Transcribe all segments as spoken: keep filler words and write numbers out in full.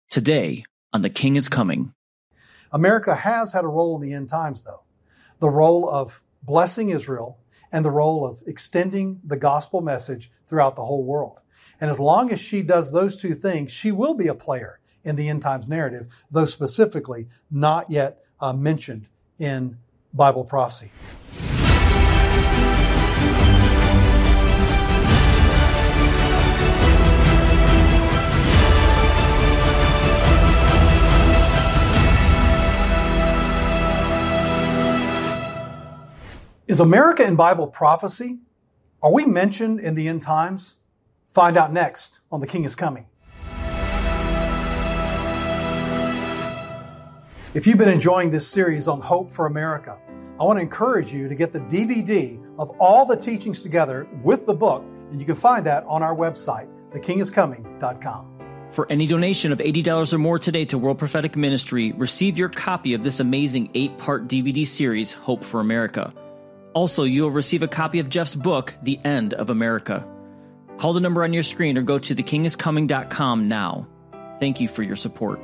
Today on The King is Coming. America has had a role in the end times, though. The role of blessing Israel and the role of extending the gospel message throughout the whole world. And as long as she does those two things, she will be a player in the end times narrative, though specifically not yet uh, mentioned in Bible prophecy. Is America in Bible prophecy? Are we mentioned in the end times? Find out next on The King is Coming. If you've been enjoying this series on Hope for America, I want to encourage you to get the D V D of all the teachings together with the book, and you can find that on our website, the king is coming dot com. For any donation of eighty dollars or more today to World Prophetic Ministry, receive your copy of this amazing eight-part D V D series, Hope for America. Also, you will receive a copy of Jeff's book, The End of America. Call the number on your screen or go to the king is coming dot com now. Thank you for your support.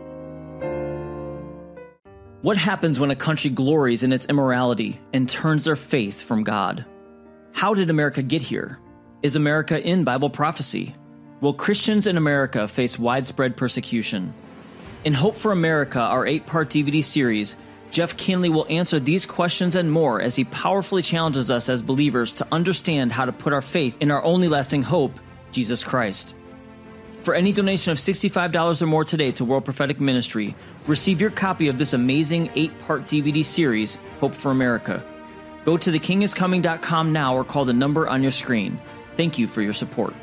What happens when a country glories in its immorality and turns their faith from God? How did America get here? Is America in Bible prophecy? Will Christians in America face widespread persecution? In Hope for America, our eight-part D V D series, Jeff Kinley will answer these questions and more as he powerfully challenges us as believers to understand how to put our faith in our only lasting hope, Jesus Christ. For any donation of sixty-five dollars or more today to World Prophetic Ministry, receive your copy of this amazing eight-part D V D series, Hope for America. Go to the king is coming dot com now or call the number on your screen. Thank you for your support.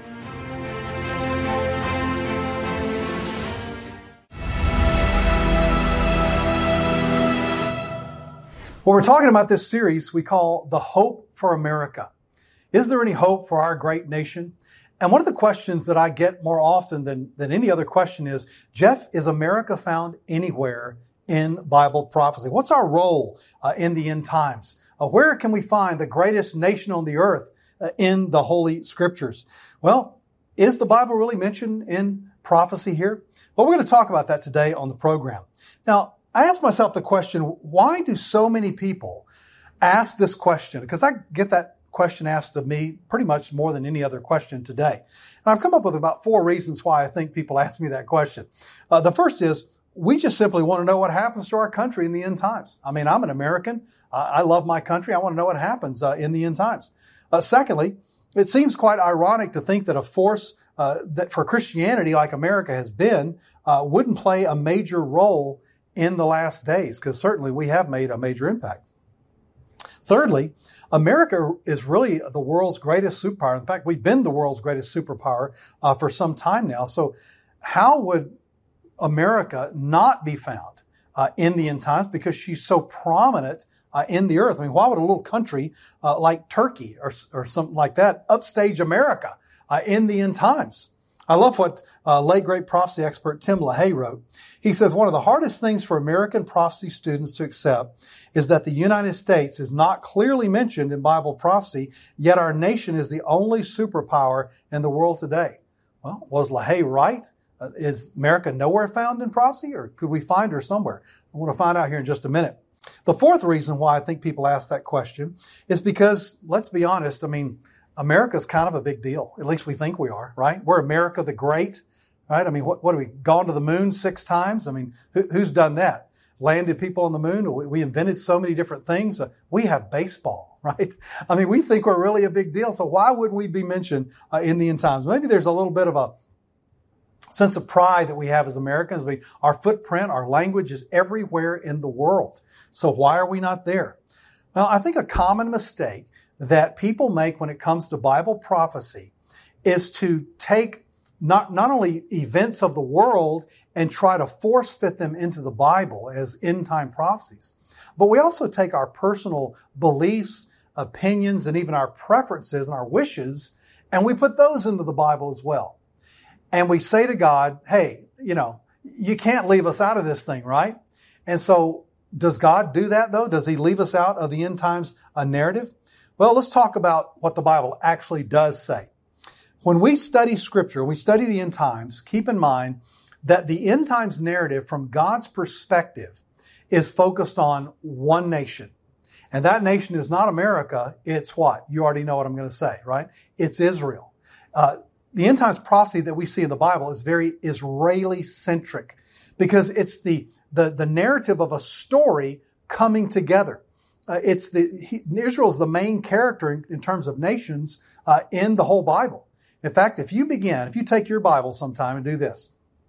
Well, we're talking about this series we call The Hope for America. Is there any hope for our great nation? And one of the questions that I get more often than, than any other question is, Jeff, is America found anywhere in Bible prophecy? What's our role uh, in the end times? Uh, where can we find the greatest nation on the earth uh, in the Holy Scriptures? Well, is the Bible really mentioned in prophecy here? Well, we're going to talk about that today on the program. Now, I asked myself the question, why do so many people ask this question? Because I get that question asked of me pretty much more than any other question today. And I've come up with about four reasons why I think people ask me that question. Uh, the first is, we just simply want to know what happens to our country in the end times. I mean, I'm an American. Uh, I love my country. I want to know what happens uh, in the end times. Uh, secondly, it seems quite ironic to think that a force uh, that for Christianity, like America has been, uh, wouldn't play a major role in the last days, because certainly we have made a major impact. Thirdly, America is really the world's greatest superpower. In fact, we've been the world's greatest superpower uh, for some time now. So how would America not be found uh, in the end times, because she's so prominent uh, in the earth? I mean, why would a little country uh, like Turkey or, or something like that upstage America uh, in the end times? I love what uh, late great prophecy expert Tim LaHaye wrote. He says, one of the hardest things for American prophecy students to accept is that the United States is not clearly mentioned in Bible prophecy, yet our nation is the only superpower in the world today. Well, was LaHaye right? Uh, is America nowhere found in prophecy, or could we find her somewhere? I want to find out here in just a minute. The fourth reason why I think people ask that question is because, let's be honest, I mean, America's kind of a big deal. At least we think we are, right? We're America the Great, right? I mean, what, what have we gone to the moon six times? I mean, who, who's done that? Landed people on the moon? We, we invented so many different things. Uh, we have baseball, right? I mean, we think we're really a big deal. So why wouldn't we be mentioned uh, in the end times? Maybe there's a little bit of a sense of pride that we have as Americans. I mean, our footprint, our language is everywhere in the world. So why are we not there? Well, I think a common mistake that people make when it comes to Bible prophecy is to take not, not only events of the world and try to force fit them into the Bible as end time prophecies, but we also take our personal beliefs, opinions, and even our preferences and our wishes, and we put those into the Bible as well. And we say to God, hey, you know, you can't leave us out of this thing, right? And so does God do that though? Does he leave us out of the end times uh, narrative? Well, let's talk about what the Bible actually does say. When we study Scripture, we study the end times, keep in mind that the end times narrative from God's perspective is focused on one nation. And that nation is not America. It's what? You already know what I'm going to say, right? It's Israel. Uh, the end times prophecy that we see in the Bible is very Israeli-centric because it's the, the, the narrative of a story coming together. Uh, it's the he, Israel is the main character in, in terms of nations uh, in the whole Bible. In fact, if you begin, if you take your Bible sometime and do this,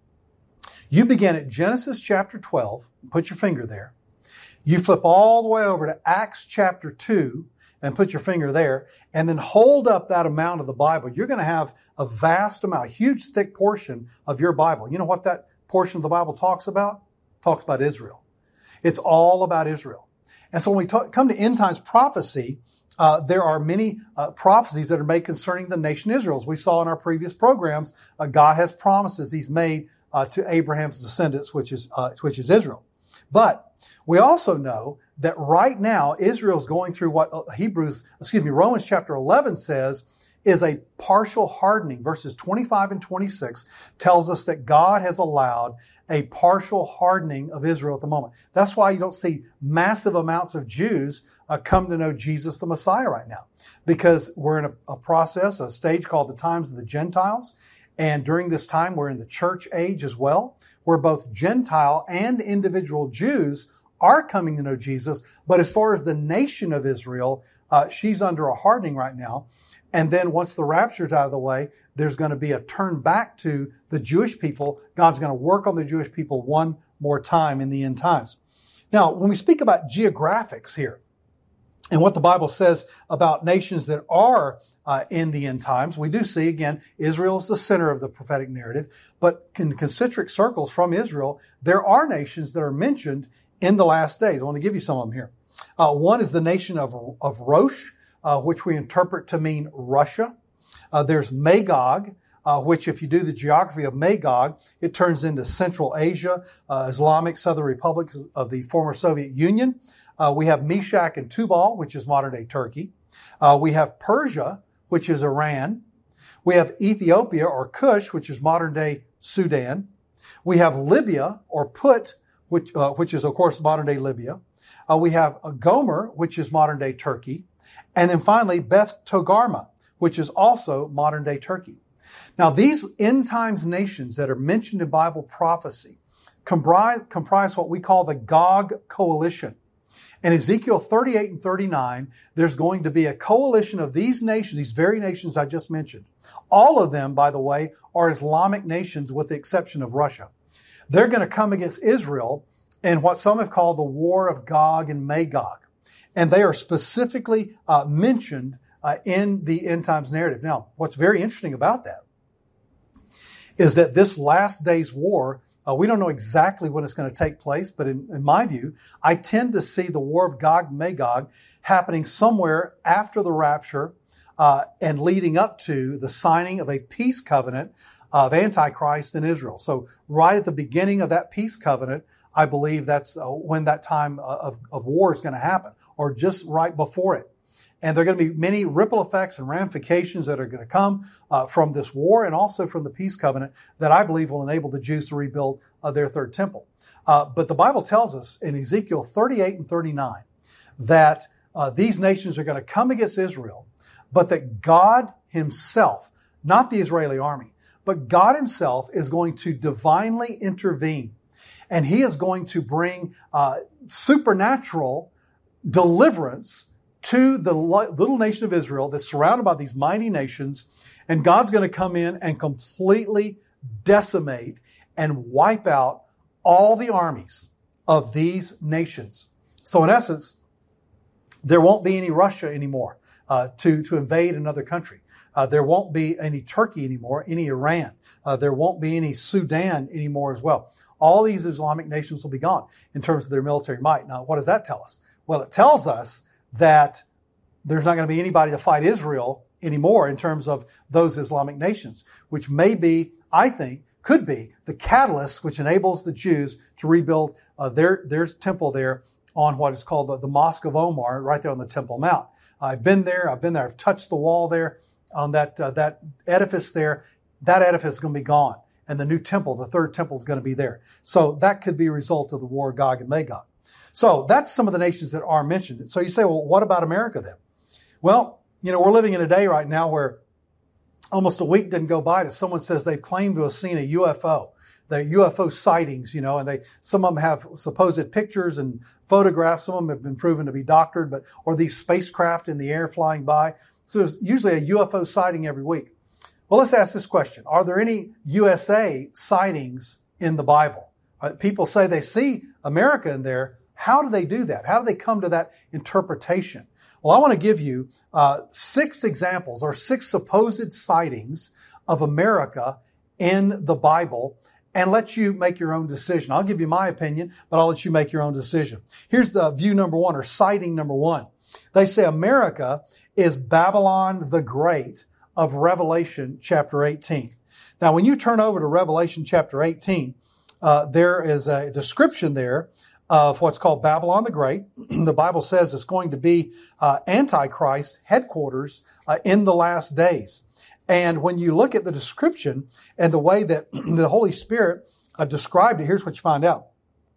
you begin at Genesis chapter twelve, put your finger there. You flip all the way over to Acts chapter two and put your finger there, and then hold up that amount of the Bible. You're going to have a vast amount, a huge thick portion of your Bible. You know what that portion of the Bible talks about? Talks about Israel. It's all about Israel. And so when we talk, come to end times prophecy, uh, there are many uh, prophecies that are made concerning the nation Israel. As we saw in our previous programs, uh, God has promises He's made uh, to Abraham's descendants, which is uh, which is Israel. But we also know that right now Israel is going through what Hebrews, excuse me, Romans chapter eleven says is a partial hardening. Verses twenty-five and twenty-six tells us that God has allowed a partial hardening of Israel at the moment. That's why you don't see massive amounts of Jews uh, come to know Jesus the Messiah right now, because we're in a, a process, a stage called the times of the Gentiles. And during this time, we're in the church age as well, where both Gentile and individual Jews are coming to know Jesus. But as far as the nation of Israel, uh, she's under a hardening right now. And then once the rapture's out of the way, there's going to be a turn back to the Jewish people. God's going to work on the Jewish people one more time in the end times. Now, when we speak about geographics here and what the Bible says about nations that are uh, in the end times, we do see, again, Israel is the center of the prophetic narrative. But in concentric circles from Israel, there are nations that are mentioned in the last days. I want to give you some of them here. Uh, one is the nation of, of Rosh, Uh, which we interpret to mean Russia. Uh, there's Magog, uh, which if you do the geography of Magog, it turns into Central Asia, uh, Islamic Southern Republic of the former Soviet Union. Uh, we have Meshach and Tubal, which is modern-day Turkey. Uh, we have Persia, which is Iran. We have Ethiopia or Cush, which is modern-day Sudan. We have Libya or Put, which, uh, which is, of course, modern-day Libya. Uh, we have Gomer, which is modern-day Turkey. And then finally, Beth Togarmah, which is also modern-day Turkey. Now, these end times nations that are mentioned in Bible prophecy comprise, comprise what we call the Gog coalition. In Ezekiel thirty-eight and thirty-nine, there's going to be a coalition of these nations, these very nations I just mentioned. All of them, by the way, are Islamic nations with the exception of Russia. They're going to come against Israel in what some have called the War of Gog and Magog. And they are specifically uh, mentioned uh, in the end times narrative. Now, what's very interesting about that is that this last day's war, uh, we don't know exactly when it's going to take place, but in, in my view, I tend to see the War of Gog and Magog happening somewhere after the rapture uh, and leading up to the signing of a peace covenant of Antichrist in Israel. So right at the beginning of that peace covenant, I believe that's uh, when that time of, of war is going to happen, or just right before it. And there are going to be many ripple effects and ramifications that are going to come uh, from this war and also from the peace covenant that I believe will enable the Jews to rebuild uh, their third temple. Uh, but the Bible tells us in Ezekiel thirty-eight and thirty-nine that uh, these nations are going to come against Israel, but that God Himself, not the Israeli army, but God Himself is going to divinely intervene. And He is going to bring uh, supernatural deliverance to the little nation of Israel that's surrounded by these mighty nations. And God's going to come in and completely decimate and wipe out all the armies of these nations. So in essence, there won't be any Russia anymore uh, to, to invade another country. Uh, there won't be any Turkey anymore, any Iran. Uh, there won't be any Sudan anymore as well. All these Islamic nations will be gone in terms of their military might. Now, what does that tell us? Well, it tells us that there's not going to be anybody to fight Israel anymore in terms of those Islamic nations, which may be, I think, could be the catalyst which enables the Jews to rebuild uh, their, their temple there on what is called the, the Mosque of Omar, right there on the Temple Mount. I've been there. I've been there. I've touched the wall there on that, uh, that edifice there. That edifice is going to be gone. and the new temple, the third temple, is going to be there. So that could be a result of the war of Gog and Magog. So that's some of the nations that are mentioned. So you say, well, what about America then? Well, you know, we're living in a day right now where almost a week didn't go by that someone says they've claimed to have seen a U F O. The U F O sightings, you know, and they, some of them have supposed pictures and photographs. Some of them have been proven to be doctored, but, or these spacecraft in the air flying by. So there's usually a U F O sighting every week. Well, let's ask this question. Are there any U S A sightings in the Bible? Uh, people say they see America in there. How do they do that? How do they come to that interpretation? Well, I want to give you uh, six examples or six supposed sightings of America in the Bible and let you make your own decision. I'll give you my opinion, but I'll let you make your own decision. Here's the view number one, or sighting number one. They say America is Babylon the Great of Revelation chapter eighteen. Now, when you turn over to Revelation chapter eighteen, uh, there is a description there of what's called Babylon the Great. The Bible says it's going to be uh, Antichrist headquarters uh, in the last days. And when you look at the description and the way that the Holy Spirit uh, described it, here's what you find out.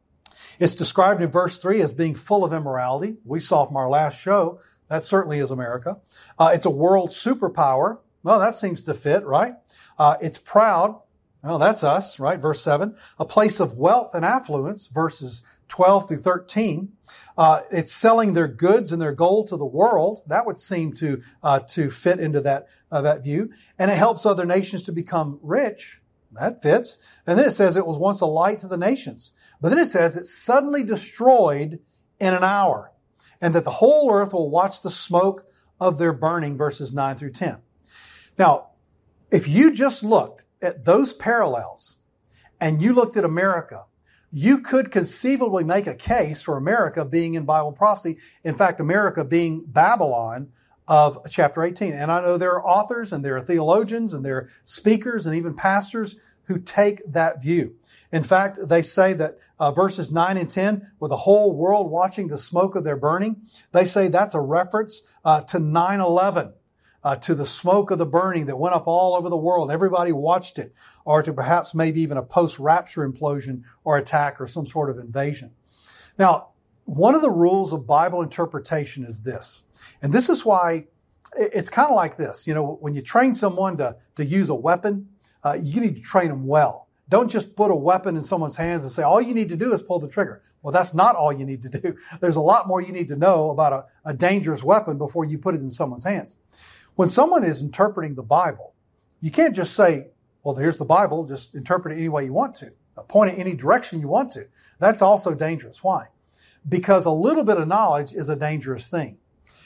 It's described in verse three as being full of immorality. We saw from our last show, that certainly is America. Uh, it's a world superpower. Well, that seems to fit, right? Uh, it's proud. Well, that's us, right? Verse seven. A place of wealth and affluence, verses twelve through thirteen. Uh, it's selling their goods and their gold to the world. That would seem to uh, to fit into that uh, that view. And it helps other nations to become rich. That fits. And then it says it was once a light to the nations. But then it says it's suddenly destroyed in an hour, and that the whole earth will watch the smoke of their burning, verses nine through ten. Now, if you just looked at those parallels and you looked at America, you could conceivably make a case for America being in Bible prophecy. In fact, America being Babylon of chapter eighteen. And I know there are authors and there are theologians and there are speakers and even pastors who take that view. In fact, they say that uh, verses nine and ten, with the whole world watching the smoke of their burning, they say that's a reference uh, to nine eleven. Uh, to the smoke of the burning that went up all over the world. Everybody watched it, or to perhaps maybe even a post-rapture implosion or attack or some sort of invasion. Now, one of the rules of Bible interpretation is this, and this is why it's kind of like this. You know, when you train someone to, to use a weapon, uh, you need to train them well. Don't just put a weapon in someone's hands and say, all you need to do is pull the trigger. Well, that's not all you need to do. There's a lot more you need to know about a, a dangerous weapon before you put it in someone's hands. When someone is interpreting the Bible, you can't just say, well, here's the Bible, just interpret it any way you want to. Point it any direction you want to. That's also dangerous. Why? Because a little bit of knowledge is a dangerous thing.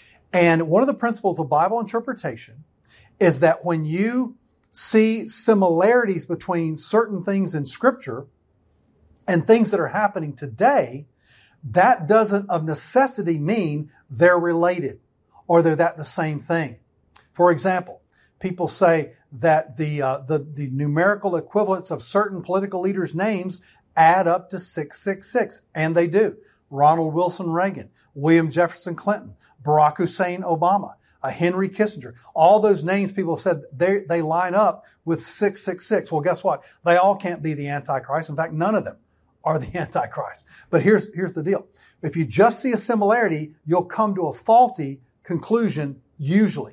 And one of the principles of Bible interpretation is that when you see similarities between certain things in Scripture and things that are happening today, that doesn't of necessity mean they're related or they're that the same thing. For example, people say that the, uh, the the numerical equivalents of certain political leaders' names add up to six six six, and they do. Ronald Wilson Reagan, William Jefferson Clinton, Barack Hussein Obama, uh, Henry Kissinger. All those names people have said they they line up with six six six. Well, guess what? They all can't be the Antichrist. In fact, none of them are the Antichrist. But here's here's the deal. If you just see a similarity, you'll come to a faulty conclusion usually.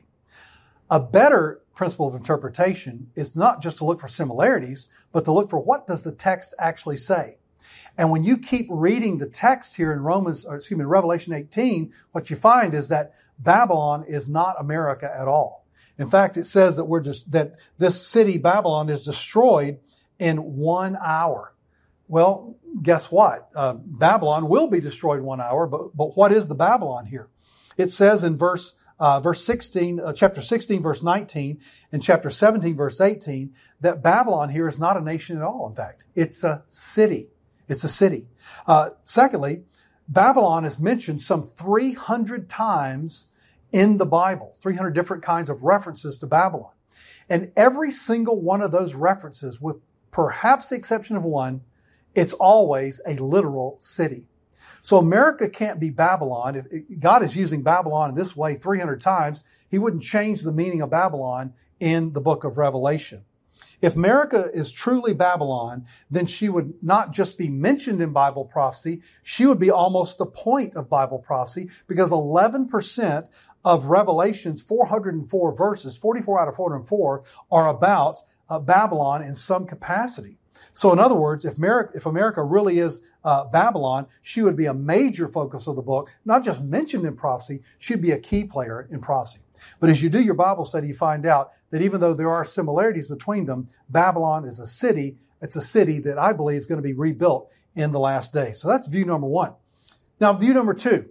A better principle of interpretation is not just to look for similarities, but to look for what does the text actually say. And when you keep reading the text here in Romans, or excuse me, Revelation eighteen, what you find is that Babylon is not America at all. In fact, it says that we're just, that this city, Babylon, is destroyed in one hour. Well, guess what? Uh, Babylon will be destroyed one hour, but, but what is the Babylon here? It says in verse Uh, verse sixteen, uh, chapter sixteen, verse nineteen, and chapter seventeen, verse eighteen, that Babylon here is not a nation at all. In fact, it's a city. It's a city. Uh, secondly, Babylon is mentioned some three hundred times in the Bible, three hundred different kinds of references to Babylon. And every single one of those references, with perhaps the exception of one, it's always a literal city. So America can't be Babylon. If God is using Babylon in this way three hundred times, he wouldn't change the meaning of Babylon in the book of Revelation. If America is truly Babylon, then she would not just be mentioned in Bible prophecy, she would be almost the point of Bible prophecy, because eleven percent of Revelation's four hundred four verses, forty-four out of four hundred four, are about uh, Babylon in some capacity. So in other words, if America, if America really is uh, Babylon, she would be a major focus of the book, not just mentioned in prophecy, she'd be a key player in prophecy. But as you do your Bible study, you find out that even though there are similarities between them, Babylon is a city. It's a city that I believe is going to be rebuilt in the last days. So that's view number one. Now, view number two.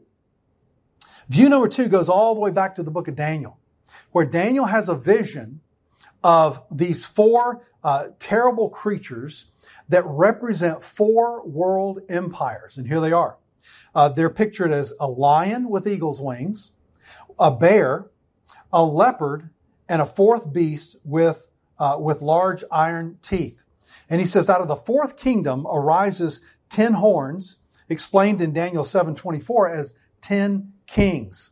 View number two goes all the way back to the book of Daniel, where Daniel has a vision of these four uh, terrible creatures that represent four world empires. And here they are. Uh, they're pictured as a lion with eagle's wings, a bear, a leopard, and a fourth beast with uh, with large iron teeth. And he says, out of the fourth kingdom arises ten horns, explained in Daniel seven twenty-four as ten kings.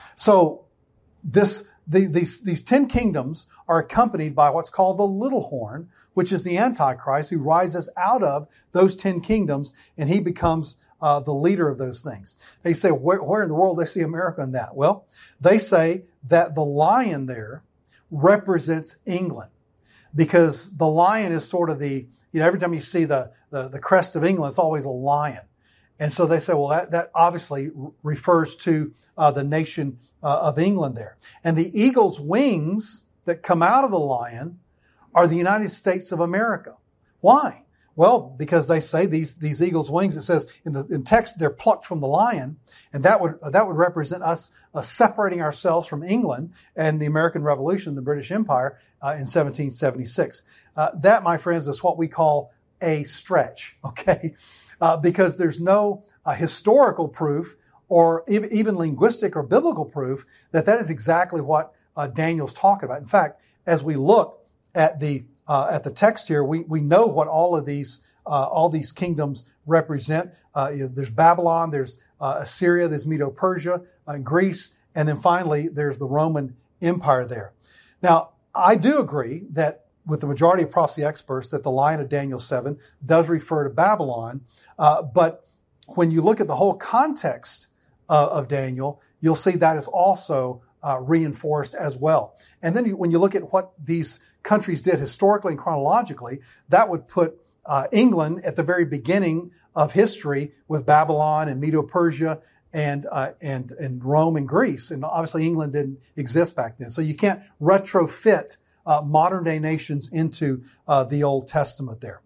So this the, these these ten kingdoms are accompanied by what's called the little horn, which is the Antichrist, who rises out of those ten kingdoms, and he becomes uh, the leader of those things. They say, where, where in the world do they see America in that? Well, they say that the lion there represents England, because the lion is sort of the, you know, every time you see the, the, the crest of England, it's always a lion. And so they say, well, that, that obviously refers to uh, the nation uh, of England there. And the eagle's wings that come out of the lion are the United States of America. Why? Well, because they say these, these eagle's wings, it says in the in text, they're plucked from the lion. And that would, that would represent us uh, separating ourselves from England and the American Revolution, the British Empire, uh, in seventeen seventy-six. Uh, that, my friends, is what we call a stretch, okay? Uh, because there's no uh, historical proof or even, even linguistic or biblical proof that that is exactly what uh, Daniel's talking about. In fact, as we look at the uh, at the text here, we we know what all of these uh, all these kingdoms represent. Uh, you know, there's Babylon, there's uh, Assyria, there's Medo-Persia, uh, Greece, and then finally there's the Roman Empire there. Now, I do agree that with the majority of prophecy experts that the lion of Daniel seven does refer to Babylon. Uh, but when you look at the whole context uh, of Daniel, you'll see that is also uh, reinforced as well. And then you, when you look at what these countries did historically and chronologically, that would put uh, England at the very beginning of history with Babylon and Medo-Persia and uh, and and Rome and Greece. And obviously England didn't exist back then. So you can't retrofit Uh, modern day nations into uh, the Old Testament there.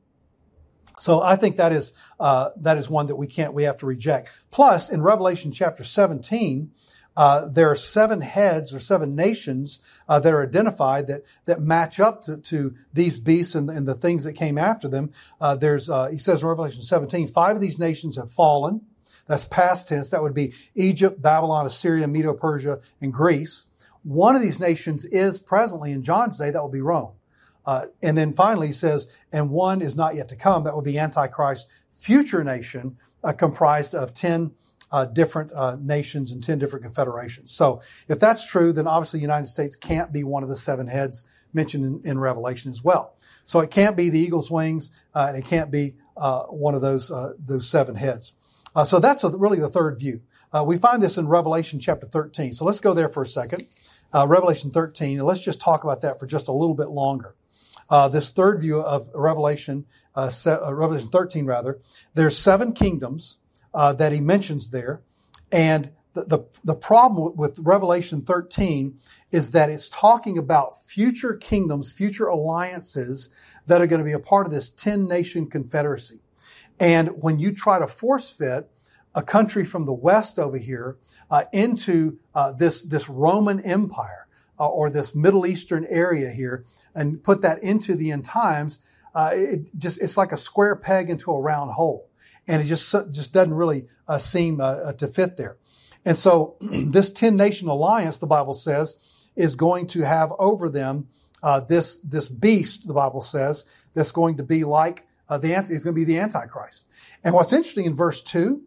So I think that is uh, that is one that we can't we have to reject. Plus, in Revelation chapter seventeen, uh, there are seven heads or seven nations uh, that are identified that that match up to, to these beasts and, and the things that came after them. Uh, there's uh, he says in Revelation seventeen, five of these nations have fallen. That's past tense. That would be Egypt, Babylon, Assyria, Medo-Persia, and Greece. One of these nations is presently in John's day, that will be Rome. Uh, and then finally he says, and one is not yet to come, that will be Antichrist's future nation, uh, comprised of ten uh, different uh, nations and ten different confederations. So if that's true, then obviously the United States can't be one of the seven heads mentioned in, in Revelation as well. So it can't be the eagle's wings, uh, and it can't be uh, one of those uh, those seven heads. Uh, so that's a, really the third view. Uh, we find this in Revelation chapter thirteen. So let's go there for a second. Uh, Revelation thirteen, and let's just talk about that for just a little bit longer. Uh, this third view of Revelation, uh, se- uh, Revelation thirteen rather, there's seven kingdoms uh, that he mentions there. And the, the, the problem with Revelation thirteen is that it's talking about future kingdoms, future alliances that are going to be a part of this ten-nation confederacy. And when you try to force fit a country from the west over here uh, into uh, this this Roman Empire uh, or this Middle Eastern area here, and put that into the end times, uh, it just it's like a square peg into a round hole, and it just just doesn't really uh, seem uh, to fit there. And so this ten nation alliance, the Bible says, is going to have over them uh, this this beast. The Bible says that's going to be like uh, the anti. Is going to be the Antichrist. And what's interesting in verse two.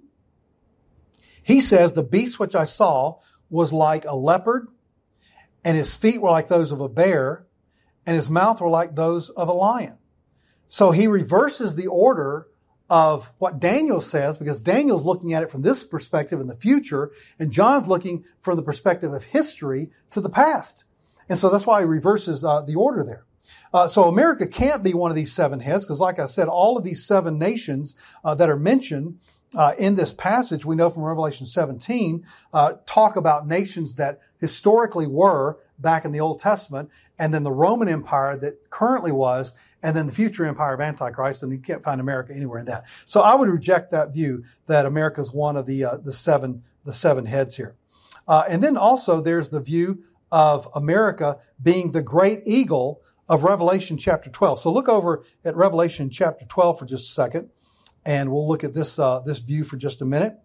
He says, the beast which I saw was like a leopard, and his feet were like those of a bear, and his mouth were like those of a lion. So he reverses the order of what Daniel says, because Daniel's looking at it from this perspective in the future, and John's looking from the perspective of history to the past. And so that's why he reverses uh, the order there. Uh, so America can't be one of these seven heads, because like I said, all of these seven nations uh, that are mentioned uh, in this passage, we know from Revelation seventeen, uh, talk about nations that historically were back in the Old Testament, and then the Roman Empire that currently was, and then the future empire of Antichrist, and you can't find America anywhere in that. So I would reject that view that America is one of the uh, the seven the seven heads here. Uh, and then also there's the view of America being the great eagle of Revelation chapter twelve. So look over at Revelation chapter twelve for just a second, and we'll look at this uh, this view for just a minute.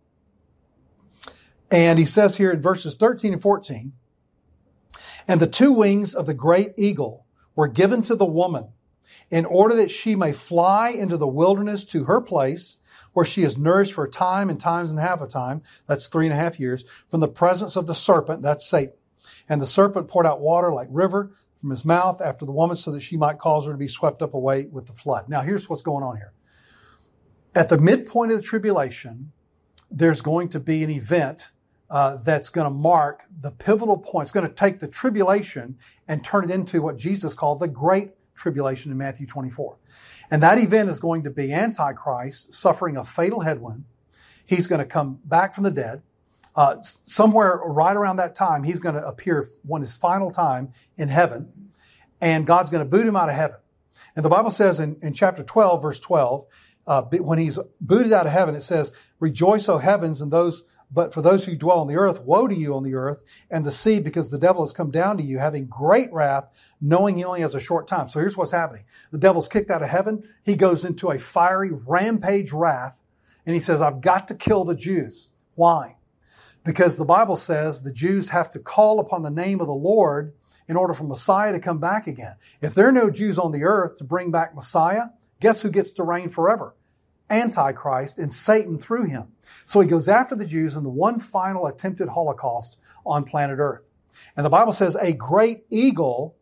And he says here in verses thirteen and fourteen, "And the two wings of the great eagle were given to the woman, in order that she may fly into the wilderness to her place, where she is nourished for a time and times and half a time," that's three and a half years, "from the presence of the serpent," that's Satan. "And the serpent poured out water like river from his mouth after the woman, so that she might cause her to be swept up away with the flood." Now here's what's going on here. At the midpoint of the tribulation, there's going to be an event Uh, that's going to mark the pivotal point. It's going to take the tribulation and turn it into what Jesus called the Great Tribulation in Matthew twenty-four. And that event is going to be Antichrist suffering a fatal headwind. He's going to come back from the dead. Uh, somewhere right around that time, he's going to appear one his final time in heaven, and God's going to boot him out of heaven. And the Bible says in, in chapter twelve, verse twelve, uh, when he's booted out of heaven, it says, "Rejoice, O heavens, and those But for those who dwell on the earth, woe to you on the earth and the sea, because the devil has come down to you, having great wrath, knowing he only has a short time." So here's what's happening. The devil's kicked out of heaven. He goes into a fiery rampage wrath, and he says, "I've got to kill the Jews." Why? Because the Bible says the Jews have to call upon the name of the Lord in order for Messiah to come back again. If there are no Jews on the earth to bring back Messiah, guess who gets to reign forever? Antichrist, and Satan through him. So he goes after the Jews in the one final attempted Holocaust on planet Earth. And the Bible says a great eagle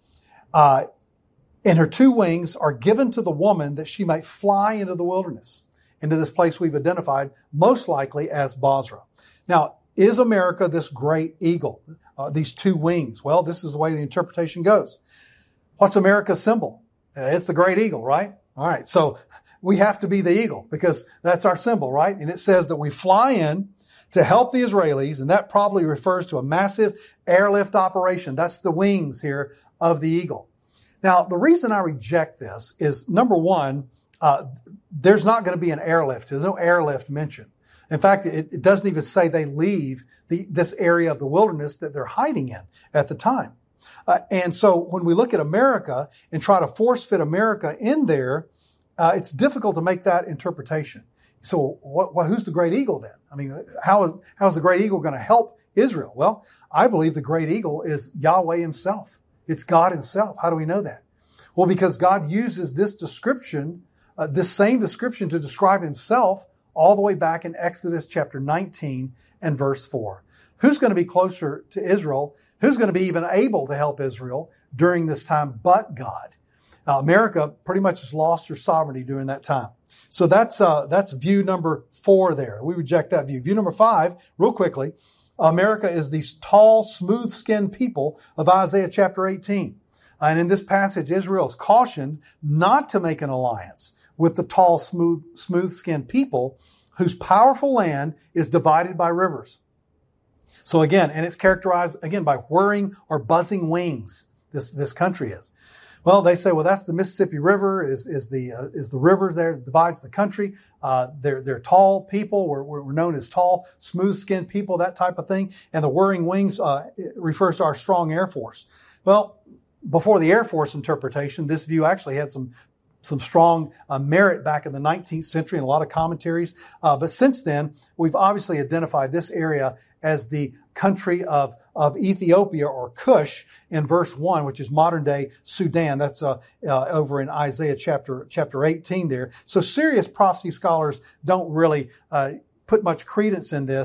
uh, and her two wings are given to the woman that she might fly into the wilderness, into this place we've identified most likely as Bozrah. Now, is America this great eagle, uh, these two wings? Well, this is the way the interpretation goes. What's America's symbol? Uh, it's the great eagle, right? All right, so we have to be the eagle because that's our symbol, right? And it says that we fly in to help the Israelis, and that probably refers to a massive airlift operation. That's the wings here of the eagle. Now, the reason I reject this is, number one, uh, there's not going to be an airlift. There's no airlift mentioned. In fact, it, it doesn't even say they leave the, this area of the wilderness that they're hiding in at the time. Uh, and so when we look at America and try to force fit America in there, uh, it's difficult to make that interpretation. So what, what, who's the great eagle then? I mean, how is, how is the great eagle going to help Israel? Well, I believe the great eagle is Yahweh himself. It's God himself. How do we know that? Well, because God uses this description, uh, this same description to describe himself all the way back in Exodus chapter nineteen and verse four. Who's going to be closer to Israel? Who's going to be even able to help Israel during this time but God? Uh, America pretty much has lost her sovereignty during that time. So that's uh, that's view number four there. We reject that view. View number five, real quickly, America is these tall, smooth-skinned people of Isaiah chapter eighteen. And in this passage, Israel is cautioned not to make an alliance with the tall, smooth, smooth-skinned people whose powerful land is divided by rivers. So again, and it's characterized, again, by whirring or buzzing wings, this, this country is. Well, they say, well, that's the Mississippi River, is, is the, uh, is the rivers there that divides the country. Uh, they're, they're tall people. We're, we're known as tall, smooth-skinned people, that type of thing. And the whirring wings, uh, refers to our strong Air Force. Well, before the Air Force interpretation, this view actually had some some strong uh, merit back in the nineteenth century and a lot of commentaries. Uh, but since then, we've obviously identified this area as the country of, of Ethiopia or Cush in verse one, which is modern day Sudan. That's uh, uh, over in Isaiah chapter chapter eighteen there. So serious prophecy scholars don't really uh, put much credence in this.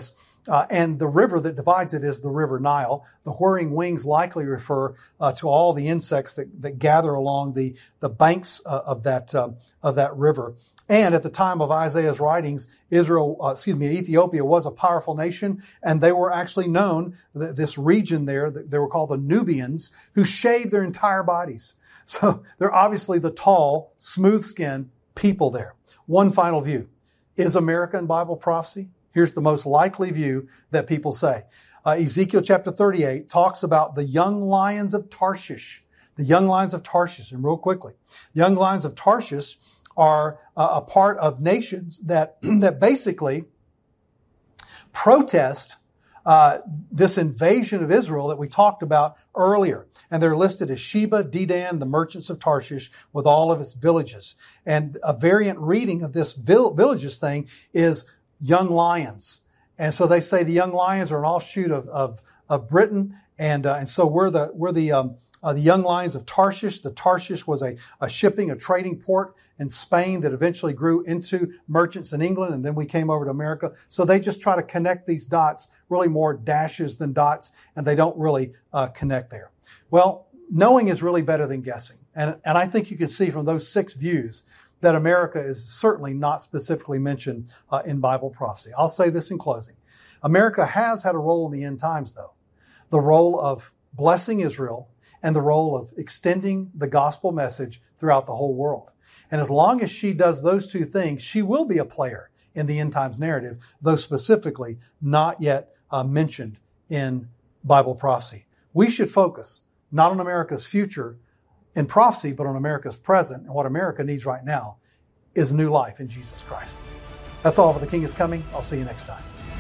Uh, and the river that divides it is the River Nile. The whirring wings likely refer uh, to all the insects that, that gather along the, the banks uh, of that uh, of that river. And at the time of Isaiah's writings, Israel, uh, excuse me, Ethiopia was a powerful nation, and they were actually known, th- this region there, they were called the Nubians, who shaved their entire bodies. So they're obviously the tall, smooth-skinned people there. One final view. Is America in Bible prophecy? Here's the most likely view that people say. Uh, Ezekiel chapter thirty-eight talks about the young lions of Tarshish. The young lions of Tarshish. And real quickly, young lions of Tarshish are uh, a part of nations that, that basically protest uh, this invasion of Israel that we talked about earlier. And they're listed as Sheba, Dedan, the merchants of Tarshish, with all of its villages. And a variant reading of this vill- villages thing is young lions. And so they say the young lions are an offshoot of, of, of Britain. And, uh, and so we're the, we're the, um, uh, the young lions of Tarshish. The Tarshish was a, a shipping, a trading port in Spain that eventually grew into merchants in England. And then we came over to America. So they just try to connect these dots, really more dashes than dots, and they don't really, uh, connect there. Well, knowing is really better than guessing. And, and I think you can see from those six views that America is certainly not specifically mentioned uh, in Bible prophecy. I'll say this in closing. America has had a role in the end times, though. The role of blessing Israel and the role of extending the gospel message throughout the whole world. And as long as she does those two things, she will be a player in the end times narrative, though specifically not yet uh, mentioned in Bible prophecy. We should focus not on America's future in prophecy, but on America's present. And what America needs right now is new life in Jesus Christ. That's all for The King is Coming. I'll see you next time.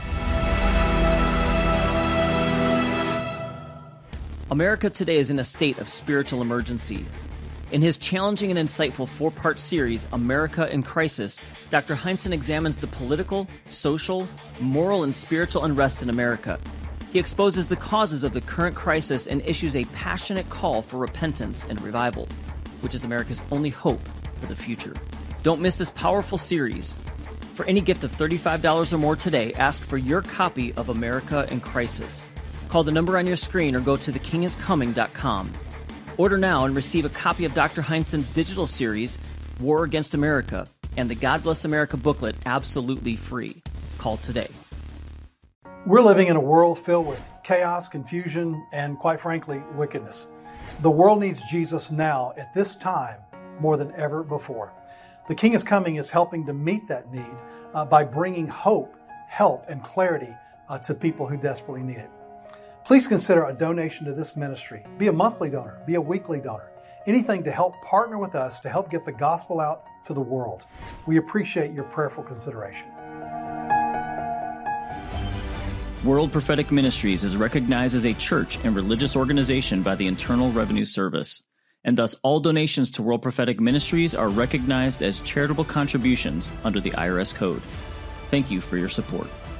America today is in a state of spiritual emergency. In his challenging and insightful four-part series, America in Crisis, Doctor Heinzen examines the political, social, moral, and spiritual unrest in America. He exposes the causes of the current crisis and issues a passionate call for repentance and revival, which is America's only hope for the future. Don't miss this powerful series. For any gift of thirty-five dollars or more today, ask for your copy of America in Crisis. Call the number on your screen or go to the king is coming dot com. Order now and receive a copy of Doctor Heinzen's digital series, War Against America, and the God Bless America booklet absolutely free. Call today. We're living in a world filled with chaos, confusion, and quite frankly, wickedness. The world needs Jesus now at this time more than ever before. The King is Coming is helping to meet that need uh, by bringing hope, help, and clarity uh, to people who desperately need it. Please consider a donation to this ministry. Be a monthly donor, be a weekly donor, anything to help partner with us to help get the gospel out to the world. We appreciate your prayerful consideration. World Prophetic Ministries is recognized as a church and religious organization by the Internal Revenue Service, and thus all donations to World Prophetic Ministries are recognized as charitable contributions under the I R S code. Thank you for your support.